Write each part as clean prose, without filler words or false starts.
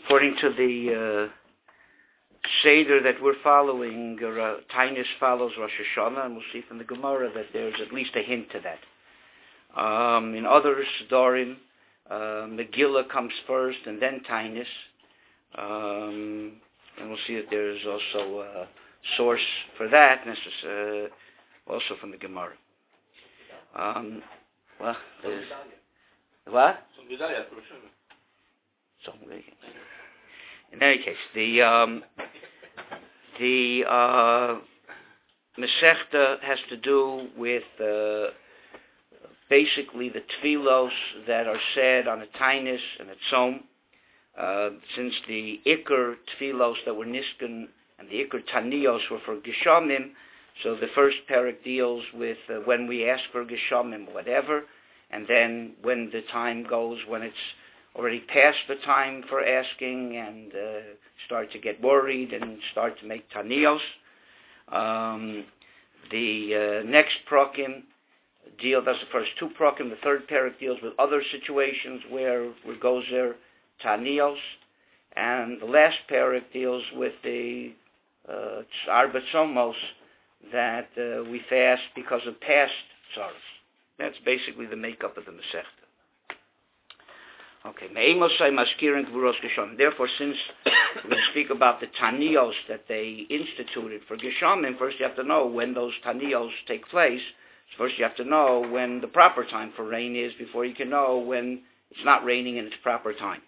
According to the Seder that we're following, Tainus follows Rosh Hashanah, and we'll see from the Gemara that there's at least a hint to that. In other Sidorim, Megillah comes first and then Tainus, and we'll see that there's also a source for that, also from the Gemara. What? In any case, the Masechta has to do with basically the tefillos that are said on a Tainus and a Tzom. Since the Iker tefillos that were Niskan and the Iker Taniyos were for Geshamim, so the first parak deals with when we ask for Geshamim, whatever, and then when the time goes, when it's already past the time for asking and start to get worried and start to make Taniyos. The next prakim that's the first two prakim. The third parak deals with other situations where goes there Taniyos, and the last parak deals with the Arba Tzomos that we fast because of past tzaros. That's basically the makeup of the Masechta. Okay, therefore, since we speak about the Taniyos that they instituted for Geshamim, first you have to know when those Taniyos take place. First you have to know when the proper time for rain is before you can know when it's not raining in its proper time.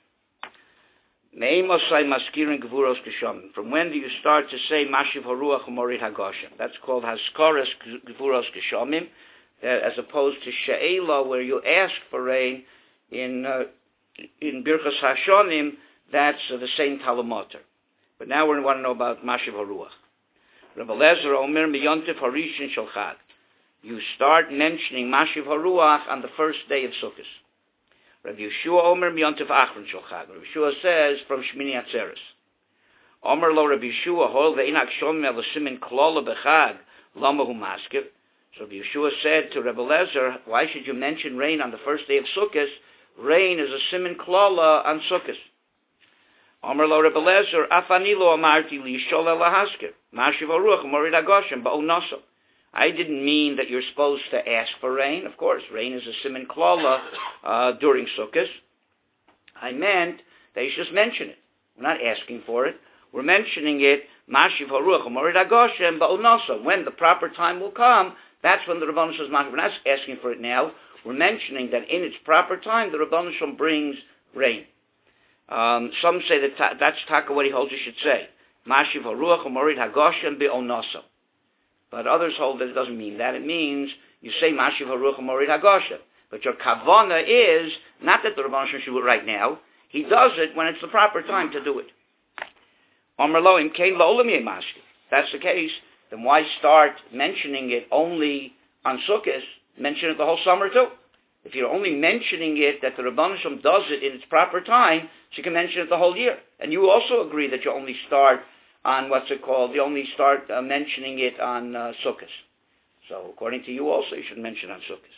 From when do you start to say Mashiv Haruach Umorid Hagoshem? That's called Haskaras Gvuros Geshamim, as opposed to She'ela, where you ask for rain in Birchas Hashonim. That's the same Talamoter. But now we want to know about Mashiv Haruach. Rabbi Lezer Omer Miyontif Harishin Shel Chag. You start mentioning Mashiv Haruach on the first day of Sukkot. Rabbi Yeshua Omer Miyontif Achron Shel Chag. Rabbi Yeshua says from Shmini Atzeres. Omer lo Rabbi Yeshua hol ve'inach shomim el simin klola bechag lama hu maskiv. So Rabbi Yeshua said to Rabbi Lezer, why should you mention rain on the first day of Sukkot? Rain is a simin klola on Sukkot. Omer lo Rabbi Lezer afani lo amarti li shol el haskir Mashiv Haruach Umorid Hagoshem ba'u naso. I didn't mean that you're supposed to ask for rain. Of course, rain is a siman klala during Sukkot. I meant that you just mention it. We're not asking for it. We're mentioning it. Mashiv Haruach Umorid Hagoshem ba'unasa. When the proper time will come, that's when the Rebbeinu says Mashiv. We're not asking for it now. We're mentioning that in its proper time, the Rebbeinu brings rain. Some say that that's taka what he holds you should say. Mashiv Haruach Umorid Hagoshem ba'unasa. But others hold that it doesn't mean that. It means you say Mashiv Haruach Umorid Hagoshem. But your kavana is not that the Rebbeinu should do it right now. He does it when it's the proper time to do it. Omer lo im kein la'olam yeh mashkiv. That's the case. Then why start mentioning it only on Sukkot? Mention it the whole summer too. If you're only mentioning it that the Rebbeinu does it in its proper time, so you can mention it the whole year. And you also agree that you only start on you only start mentioning it on Sukkot. So according to you also, you should mention on Sukkot.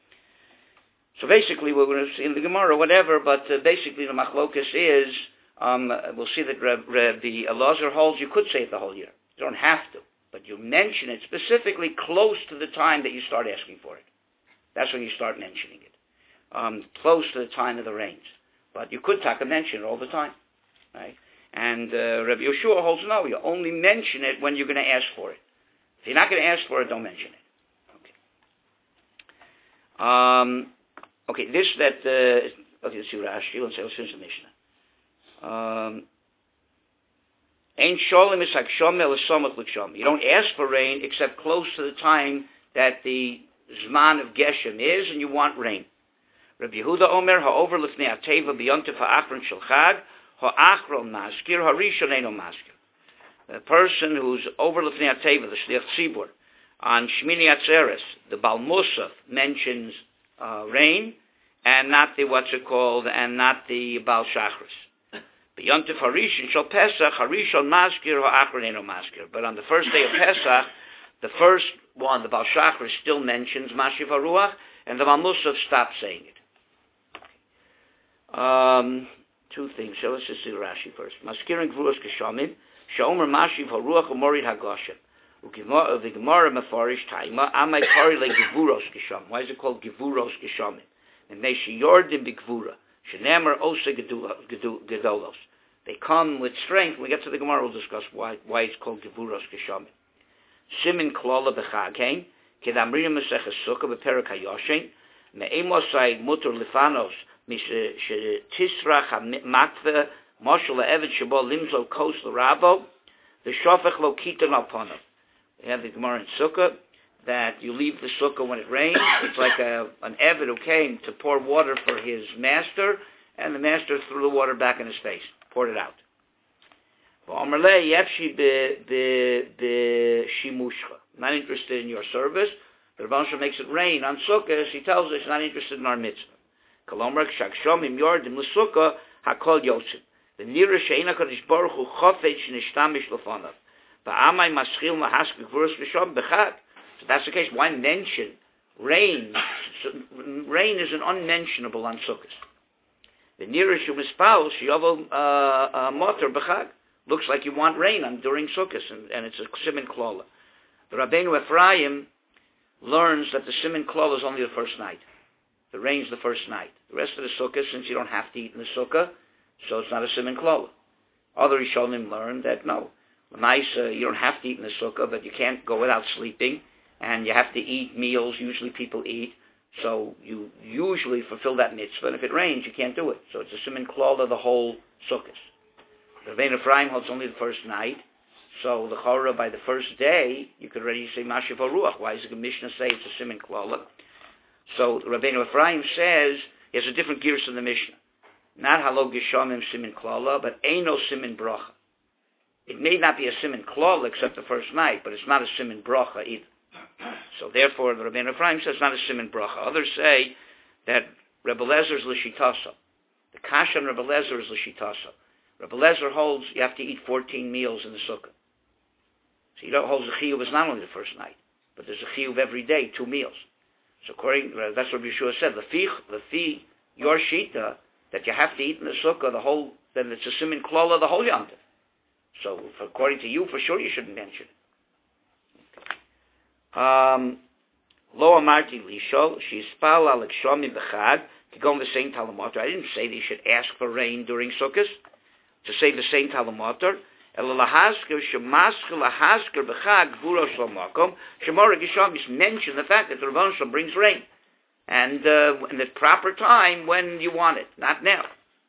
So basically, we're going to see in the Gemara, whatever, but basically the Machlokas is, we'll see that Rabbi Elazar holds you could say it the whole year. You don't have to, but you mention it specifically close to the time that you start asking for it. That's when you start mentioning it. Close to the time of the rains. But you could mention it all the time, right? And Rabbi Yeshua holds no, you only mention it when you're going to ask for it. If you're not going to ask for it, don't mention it. Okay. Let's see Rashi. Let's finish the Mishnah. Ein sholem is hakshom el somach l'kshom. You don't ask for rain except close to the time that the zman of Geshem is, and you want rain. Rabbi Yehuda Omer ha'over l'fnei ateva b'yontif ha'achron shel chag. Ha'achron maskir, harishon eino maskir. The person who's over l'fnei ateva, the shliach tzibur, on Shmini Atzeres, the Baal Musaf mentions rain, and not the and not the Baal Shachris. B'yontif harishon shel Pesach, harishon maskir, ha'achron eino maskir. But on the first day of Pesach, the first one, the Baal Shachris, still mentions Mashiv Haruach, and the Baal Musaf stops saying it. two things. So let's just see Rashi first. Maskirin Gvuros Geshamim, Shomer Mashiv HaRuach Umorid HaGoshem. The Gemara Mefarish Taima, Amai Kari Le Gvuros Gesham. Why is it called Gvuros Geshamim? And they Yordim B'Gvura. Shenemer Ose Gedolos. They come with strength. When we get to the Gemara, we'll discuss why it's called Gvuros Geshamim. Simin Klola B'Chagein, Kedamrina Meseches Sukkah B'Perak HaYoshen, Me'emosai Mutter Lifanos, Tisrach HaMatve, Moshel Le'evet Shabo Limzo Kos L'Rabo, the Shofech Lo Kitan Alponav. We have the Gemara in Sukkah, that you leave the Sukkah when it rains. It's like an Eved who came to pour water for his master, and the master threw the water back in his face, poured it out. Not interested in your service. The Rebbe Shalom makes it rain on Sukkah. He tells us he's not interested in our mitzvah. Kolomar k'shakshomim yordim l'sukkah hakol yotzim. The nearest she'ena kadosh baruch hu chofetz nishtamish l'fonav. Ba'amay maschil mahask gvuros v'shom b'chag. So that's the case. Why mention rain? Rain is an unmentionable on Sukkot. The nearest you mispal she'yovel motor b'chag. Looks like you want rain during Sukkot, and it's a siman klola. The Rabbeinu Ephraim learns that the siman klola is only the first night. The rain's the first night. The rest of the Sukkah, since you don't have to eat in the Sukkah, so it's not a siman klola. Other Rishonim learn that no, you don't have to eat in the Sukkah, but you can't go without sleeping, and you have to eat meals. Usually people eat, so you usually fulfill that mitzvah. And if it rains, you can't do it. So it's a siman klola the whole Sukkah. The Rabbeinu Ephraim holds only the first night, so the Chorah by the first day you could already say Mashiv HaRuach. Why does the Mishnah say it's a siman klola? So the Rabbeinu Ephraim says he has a different gears in the Mishnah. Not Halo Geshamim siman klola, but Eino siman bracha. It may not be a siman klola except the first night, but it's not a siman bracha either. So therefore the Rabbeinu Ephraim says it's not a siman bracha. Others say that Rebbe Lezer's l'shitasa. The kasha on Rebbe Lezer is l'shitasa. Rebbe Lezer holds you have to eat 14 meals in the Sukkah. So he holds the chiyuv is not only the first night, but there's a chiyuv every day, 2 meals. So according, that's what Yeshua said. Lefi your shita that you have to eat in the Sukkah then it's a siman klola the whole yom. So according to you, for sure you shouldn't mention it. Lo amarti lisho she'ispal al kshomi b'chag to go in the same talamoter. I didn't say they should ask for rain during Sukkot. To say the same talamoter, mention the fact that the Rebbe Shalom brings rain, and in the proper time when you want it, not now.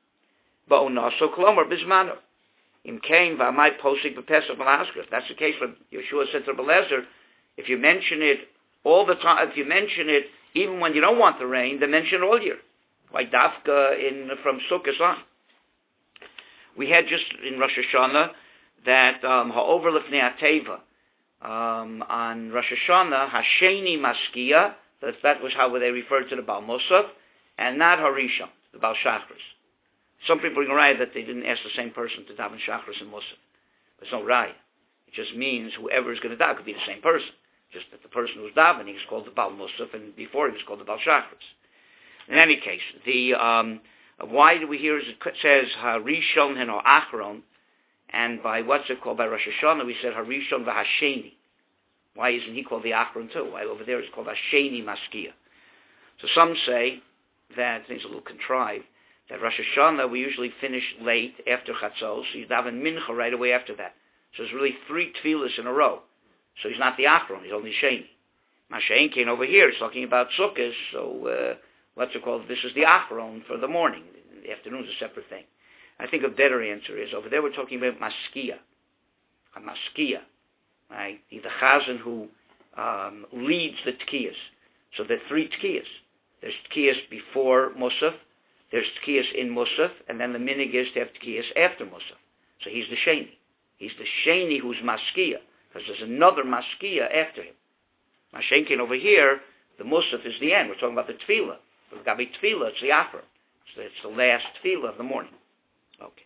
If that's the case, what Yeshua said to Rebbe Lezer, if you mention it all the time, if you mention it even when you don't want the rain, then mention it all year, like Dafka from Sukkot on. We had just in Rosh Hashanah that Ha'over Lifnei HaTeva on Rosh Hashanah, Hasheni Maskia, that was how they referred to the Baal Musaf, and not Harishon, the Baal Shachris. Some people bring a raya that they didn't ask the same person to daven Shachris and Musaf. There's no raya. It just means whoever is going to daven could be the same person. Just that the person who was davening is called the Baal Musaf, and before he was called the Baal Shachris. In any case, why do we hear it says Harishon and Achron, and by what's it called by Rosh Hashanah we said Harishon v'Hasheni. Why isn't he called the Achron too? Why over there it's called Hasheni Maskia? So some say that things a little contrived. That Rosh Hashanah we usually finish late after Chatzos, so you daven Mincha right away after that. So it's really 3 tefillas in a row. So he's not the Achron, he's only Sheni. Mashain came over here, it's talking about Sukkot, so what's it called? This is the Achron for the morning. The afternoon's a separate thing. I think a better answer is, over there we're talking about Maskia. A Maskia. Right? The Chazan who leads the Tkiyas. So there are 3 Tkiyas. There's Tkiyas before Musaf, there's Tkiyas in Musaf, and then the minig is to have Tkiyas after Musaf. So he's the Sheni. He's the Sheni who's Maskia, because there's another Maskia after him. Mashenkin over here, the Musaf is the end. We're talking about the Tefillah. But Gabi Tefillah, it's the Achron. So it's the last Tefillah of the morning. Okay.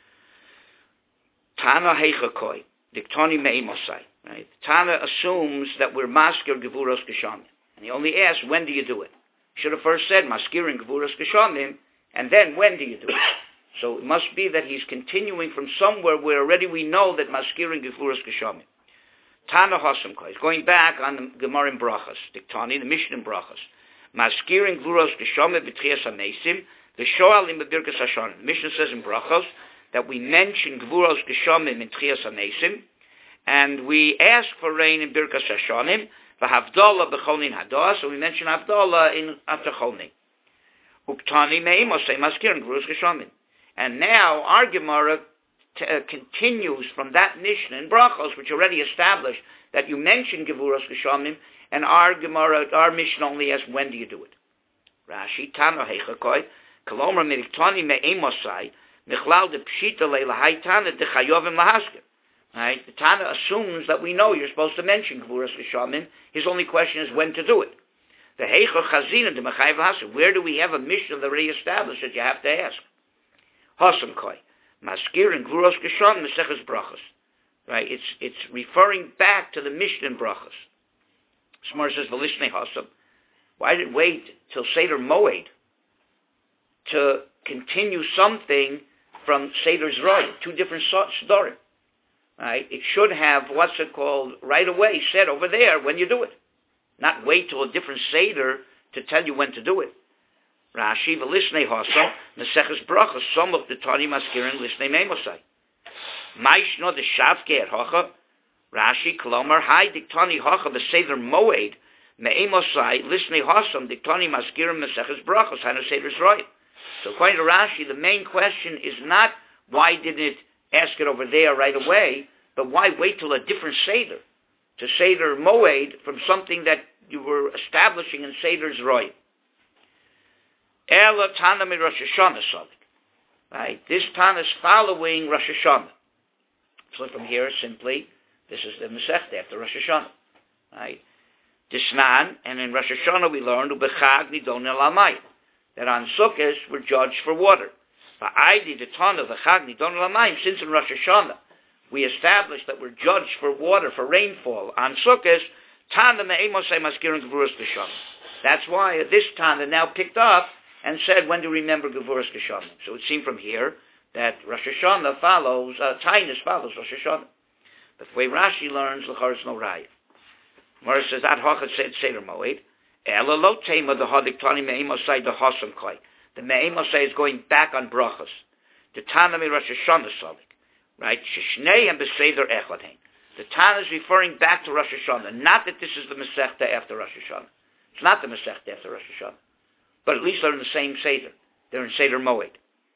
Tana Heichakoi, Diktoni Me'imosai. Right? Tana assumes that we're Maskir Gevuros Geshamim. And he only asks, when do you do it? Should have first said Maskirin Gevuros Geshamim, and then when do you do it? So it must be that he's continuing from somewhere where already we know that Maskirin Gevuras Geshamim. Tana Hosam Koi. Going back on the Gemara in Brachas, Diktani, the Mishnah in Brachas. Maskirin Gevuras Geshamim B'Tchias HaNesim, the Shoalim B'Birkas Hashanah. The Mishnah says in Brachas that we mention Gevuras Geshamim in Tchias HaNesim, and we ask for rain in Birkas Hashanim, v'havdalah b'cholin hadah, so we mention havdalah in after cholin. Uktani me'imosei maskirin Gevuras Geshamim. And now our Gemara continues from that Mishnah in Brachos, which already established that you mention Gevuras Geshamim, and our Gemara, our Mishnah only asks, when do you do it? Rashi, Tana Heichakoi, Kalomer Miriktani me'imosei, Michlal de Pshita le'lahai Tana de Chayovim lahaskir. Right? The Tana assumes that we know you're supposed to mention Gevuras Geshamim. His only question is when to do it. The Heichor Chazina de Mechayev Hasem. Where do we have a Mishnah that already established that you have to ask? Hasem Koi. Maskirin Gevuras Geshamim Meseches Brachos. Right? It's referring back to the Mishnah in Brachos. Smar says Velishne Hasem. Why did it wait till Seder Moed to continue something from Seder Zroy? Two different stories. Right? It should have, right away said over there when you do it. Not wait till a different Seder to tell you when to do it. Rashi, v'lisnei hasam, Meseches Brachos, some of the Tani Maskirin, lisnei meimosai. Maishno the Shavke at Hocha, Rashi, Kolomar, Hai diktani Hocha, Seder Moed, meimosai, lisnei hasam, diktani Maskirin, Meseches Brachos, Hanu Seder Zroy. So according to Rashi, the main question is not why didn't it ask it over there right away, but why wait till a different Seder? To Seder Moed from something that you were establishing in Seder Zroy. Ela Tana mi Rosh Hashanah Sadik. Right? This Tana is following Rosh Hashanah. So from here, simply, this is the Masechta after Rosh Hashanah. Right? Disnan, and in Rosh Hashanah we learned, Ubechag Nidon El Amayim, that on Sukkot we're judged for water. The Tana of the Chag Nidon El Amayim, since in Rosh Hashanah we established that we're judged for water, for rainfall, on Sukkot, Tana Me'emosei Maskirin Gevuras Geshamim. That's why this Tana now picked up and said, when do you remember Gevuras Geshamim? So it seemed from here that Rosh Hashanah follows, Tainus follows Rosh Hashanah. But the way Rashi learns, L'char is no Raya. Mara says, Ad Hachat said Seder Moed, Ela lo tema the Hadik Tani Me'emosei the Hasam Koi. The Me'emosei is going back on Brachos. The Tana Mi Rosh Hashanah Sadik. Right? Sheshnei and Beseder Echadhein. The Tana is referring back to Rosh Hashanah. Not that this is the Masechta after Rosh Hashanah. It's not the Masechta after Rosh Hashanah. But at least they're in the same Seder. They're in Seder Moed.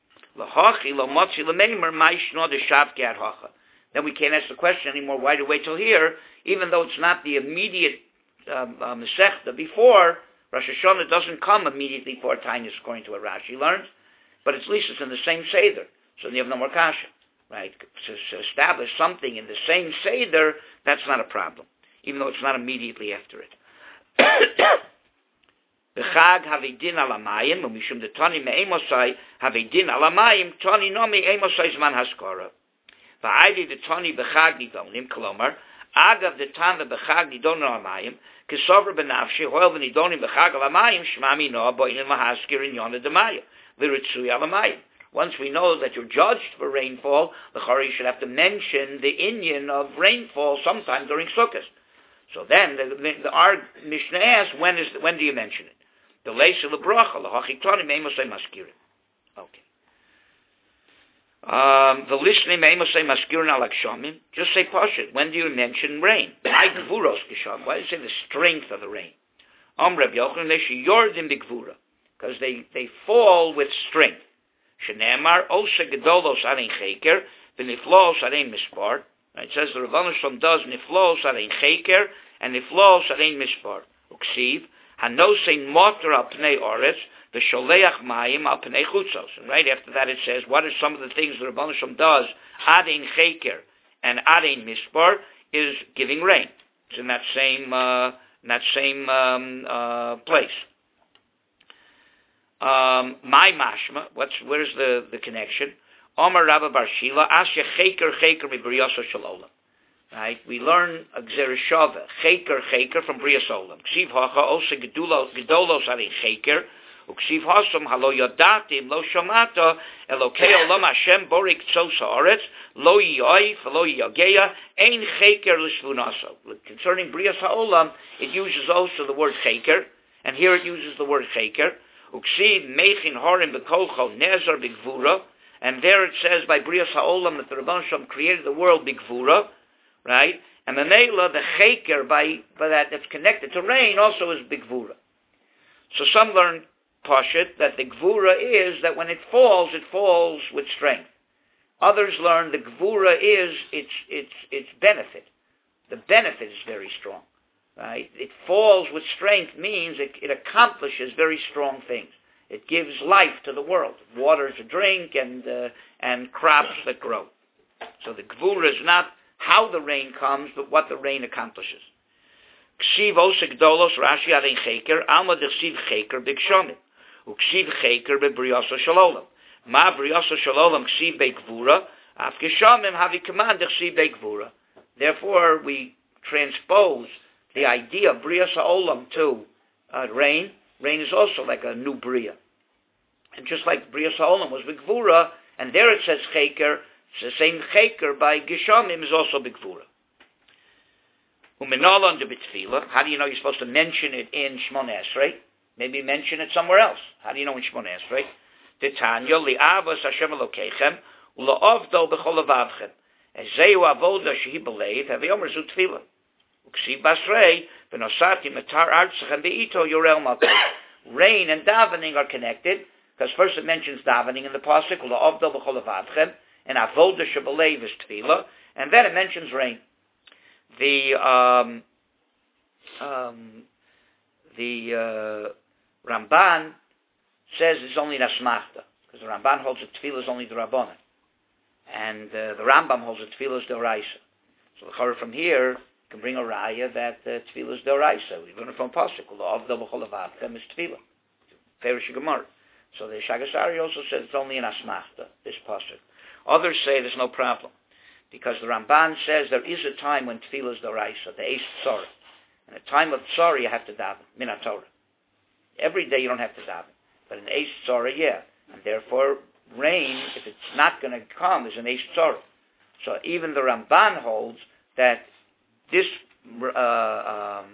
Then we can't ask the question anymore, why do we wait till here? Even though it's not the immediate Masechta before, Rosh Hashanah doesn't come immediately before Tainus, according to what Rashi learns. But at least it's in the same Seder. So you have no more kasha. Right? To establish something in the same Seder, that's not a problem. Even though it's not immediately after it. B'chag havidin alamayim, umishum de tani me'emosai havidin alamayim, tani nomi emosai zman haskara. Va'aydi de tani b'chag nidonim, kolomar, agav de tani b'chag nidonim alamayim, kesover b'nafshi, hoel v'nidonim b'chag alamayim, shmami noa bo'inin mahaskir in yonah demaya, v'ritzui alamayim. Once we know that you're judged for rainfall, the Chari should have to mention the inyan of rainfall sometime during Sukkot. So then, our Mishnah asks, when do you mention it? The leisha lebracha lahachitani meimosei maskirin. Okay. The lishne meimosei maskirin alakshamim. Just say pashut. When do you mention rain? My gvuros gesham. Why do you say the strength of the rain? Reb Yochanan leisha yordim b'gvura, because they fall with strength. Shenemar osa gedolos arein cheker v'niflos arein mispar. It says the Rebbeinu Shalom does niflos arein cheker and niflos arein mispar. Uksiv. Hanosein motor al pnei oretz, the sholeach mayim al pnei chutzos. And right after that it says, what are some of the things the Rebbeinu Shalom does? Adein cheker and adein mispar is giving rain. It's in that same place. My mashma, where's the connection? Omar Rabba Bar Shila, asya cheker mi briyoso shalolam. Right, we learn a Gzereshava, cheker from Brias Olam. Ksiv hacha osa gedolos arein cheker, Uksiv Hasam Halo Yodatim Lo Shamata Elokei Olam Hashem Borik Tzos Haaretz Lo Yoif Lo Yogeya Ein Cheker L'Shvunasa. Concerning Brias HaOlam, it uses also the word Cheker, and here it uses the word Cheker. Uksiv Meichin Harim Bekolcho Nezer B'Gvura, and there it says by Brias HaOlam that the Rebbeinu Shalom created the world B'Gvura, right? And the Neila, the Cheker, by that's connected to rain, also is B'Gvura. So some learn Pashut that the Gvura is that when it falls with strength. Others learn the Gvura is its benefit. The benefit is very strong. Right? It falls with strength means it accomplishes very strong things. It gives life to the world, water to drink and crops that grow. So the Gvura is not how the rain comes, but what the rain accomplishes. Ksiv osek dolos Rashi arein cheker, alma dechsiv cheker b'gshomim. Uksiv cheker b'briyaso shalolam. Ma briyaso shalolam ksiv b'gvura, af gshomim havi command dechsiv b'gvura. Therefore, we transpose the idea of Brias HaOlam to rain. Rain is also like a new Bria. And just like Brias HaOlam was b'gvura, and there it says cheker, the same cheker by Geshamim is also b'gvura. Umenala under b'tfila. How do you know you're supposed to mention it in Shmon Esrei? Maybe mention it somewhere else. How do you know in Shmon Esrei? Titanya li'avas Hashem Elokeichem u'la'avdo b'chol avavchem. Ezeu avoda shehi b'leiv haveyomer zu tfila. Uksiv basrei v'nosati metar artzachem be'ito yorel malkei. Rain and davening are connected because first it mentions davening in the pasuk u'la'avdo b'chol avavchem, and avoda shebeleiv is tfila, and then it mentions rain. The Ramban says it's only an asmachta, because the Ramban holds that tefillah is only the Rabbanan, and the Rambam holds that tefillah is the Oraisa. So the Chorah from here can bring a raya that tefillah is the Oraisa. We learn it from pasuk of the b'chol avavchem is tefillah, Perish Gemara. So the Shagasari also says it's only an asmachta, this pasuk. Others say there's no problem, because the Ramban says there is a time when tefillah is the Oraisa, the Eis Tzorah. In a time of Tzorah, you have to daven, min haTorah. Every day you don't have to daven. But in Eis Tzorah, yeah. And therefore, rain, if it's not going to come, is an Eis Tzorah. So even the Ramban holds that this raya,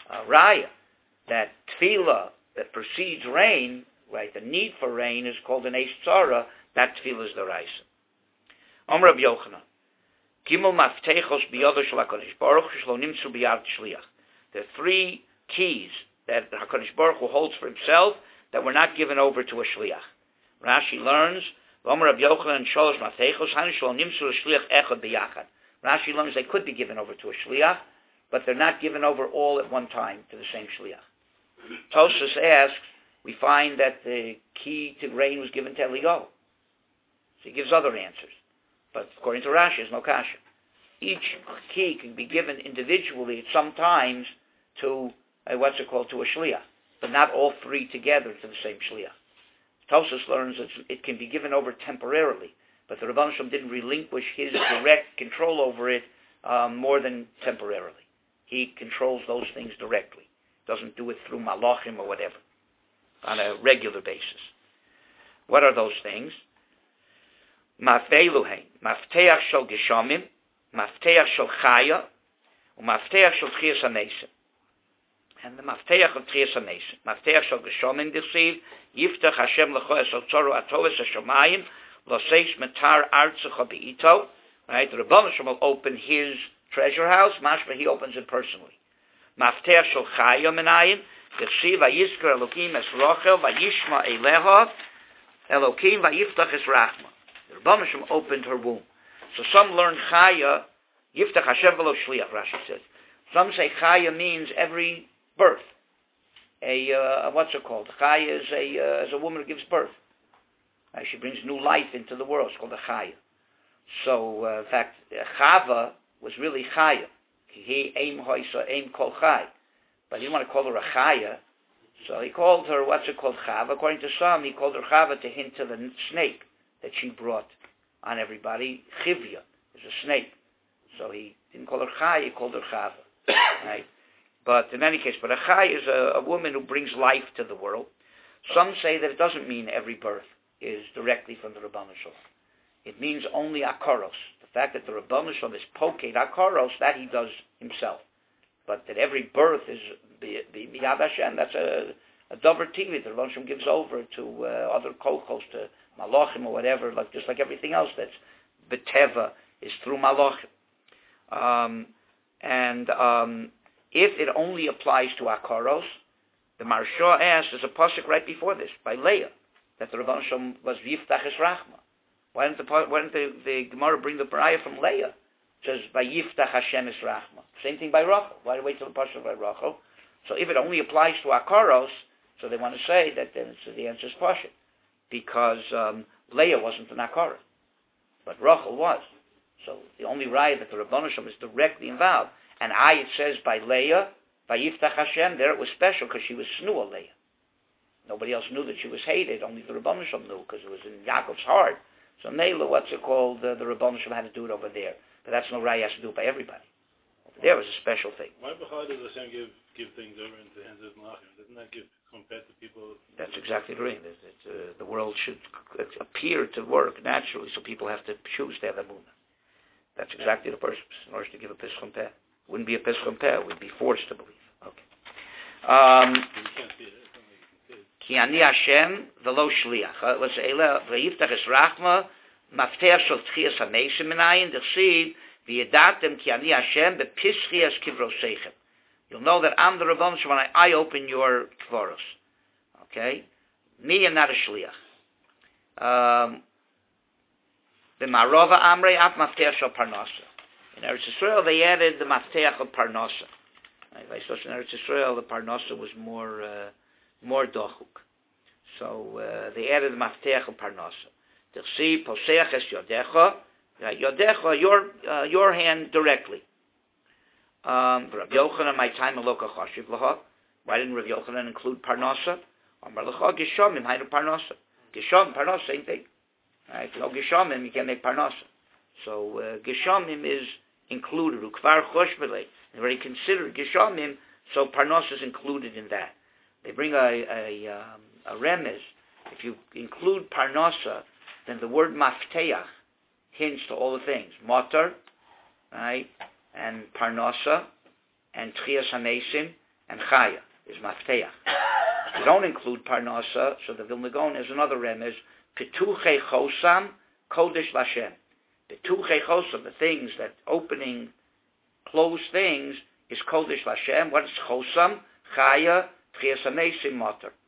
that tefillah that precedes rain, right, the need for rain is called an Eis Tzorah, that tefillah is the Raisa. Amar Rabbi Yochanan, Gimel Maftechos Biyado Shel HaKadosh Baruch Hu Shelo Nimtzu Biyad Shliach. There are three keys that HaKadosh Baruch Hu holds for himself that were not given over to a shliach. Rashi learns, Amar Rabbi Yochanan Shalosh Maftechos Hani Shelo Nimtzu Shliach Echad Biyachad. Rashi learns they could be given over to a shliach, but they're not given over all at one time to the same shliach. Tosfos asks, we find that the key to rain was given to Eliyahu. So he gives other answers. But according to Rashi, there's no kasha. Each key can be given individually at some times to, to a shliach, but not all three together to the same shliach. Tosfos learns that it can be given over temporarily, but the Rebbeinu Shalom didn't relinquish his direct control over it more than temporarily. He controls those things directly. Doesn't do it through malachim or whatever, on a regular basis. What are those things? Mafeiluhein, mafteach shel geshamim, mafteach shel chaya, umafteach shel tchias hanesim. And the mafteach of tchias hanesim, mafteach shel geshamim dechsiv, yiftach Hashem lecho es otzoru atoves hashamayim, loseis metar artzecha beito. Right, the Rebbeinu Shalom will open his treasure house. Mashma, he opens it personally. Mafteach shel chaya menayim, dechsiv vayizker Elokim es rochel vayishma eleha, Elokim vayiftach es rachma. The Rebbeinu Shalom opened her womb. So some learn Chaya, Yiftach Hashem v'lo shliach, Rashi says. Some say Chaya means every birth. What's it called? Chaya is a woman who gives birth. She brings new life into the world. It's called a Chaya. So, in fact, Chava was really Chaya. He aim hoisa, aim kol Chai. But he didn't want to call her a Chaya. So he called her, Chava? According to some, he called her Chava to hint to the snake that she brought on everybody. Chivya is a snake. So he didn't call her Chai, he called her Chava. Right? But in any case, a Chai is a woman who brings life to the world. Some say that it doesn't mean every birth is directly from the Rebbeinu Shalom. It means only Akaros. The fact that the Rebbeinu Shalom is Poked Akaros, that he does himself. But that every birth is B'Yad Hashem, that's a Dover TV that the Rebbeinu Shalom gives over to other Kochos, to Malachim or whatever, just like everything else that's B'Teva is through Malachim. If it only applies to Akaros, the Maharsha asks, there's a pasuk right before this, by Leah, that the Rebbeinu Shalom was Yiftach es Rachma. Why didn't the Gemara bring the Baraya from Leah? It says, by Yiftach Hashem es Rachma. Same thing by Rachel. Why wait till the pasuk by Rachel? So if it only applies to Akaros, so they want to say that then the answer is pasuk. Because Leah wasn't an Akara, but Rachel was. So the only raya that the Rebbeinu Shalom is directly involved. And it says by Leah, by Yiftach Hashem, there it was special because she was Snua Leah. Nobody else knew that she was hated, only the Rebbeinu Shalom knew because it was in Yaakov's heart. So Neila, what's it called, the Rebbeinu Shalom had to do it over there. But that's no raya, has to do it by everybody. Over there was a special thing. Why does Hashem give things over into the hands of Malachim? Doesn't that give compared to people? That's exactly right. The world should appear to work naturally, so people have to choose to have a movement. That's exactly the purpose, in order to give a Pischum Peh. Wouldn't be a Pischum Peh, it would be forced to believe. Okay. Ki ani Hashem v'lo shliach. Let's say, v'yiftach es rachma, mafteach shel tchias ha-mesim minayin, d'chsiv, v'yedatem ki ani Hashem b'pischias kivroseichem. You'll know that I'm the Rebbeinu Shalom when I open your kvoros. Okay? Me, I'm not a shliach. The Marova Amrei Af Mafteach Shel Parnasa. In Eretz Yisrael, they added the Mafteach of Parnasa. In Eretz Yisrael, the Parnasa was more dochuk. So they added the Mafteach of Parnasa. T'chsi Poseach es Yodecha. Yodecha, your hand directly. Rabbi Yochanan, my time Eloka Chashiv Laha. Why didn't Rabbi Yochanan include Parnasa? Amar Lacha Gishomim, Hainu Parnasa. Gishom, Parnasa, same thing. Right? No Geshamim, you can't make Parnasa. So Geshamim is included. Ukvar Choshbele, they already considered Geshamim, so Parnasa is included in that. They bring a remez. If you include Parnasa, then the word Mafteach hints to all the things. Motor, right, and Parnasa, and Tchias HaMesim, and Chaya is Mafteach. If you don't include Parnasa, so the Vilna Gaon has another remez. Petuchei Chosam, Kodesh Lashem. Petuchei Chosam, the things that opening, close things, is Kodesh Lashem. What is Chosam? Chaya, Tchias HaMesim, Motor.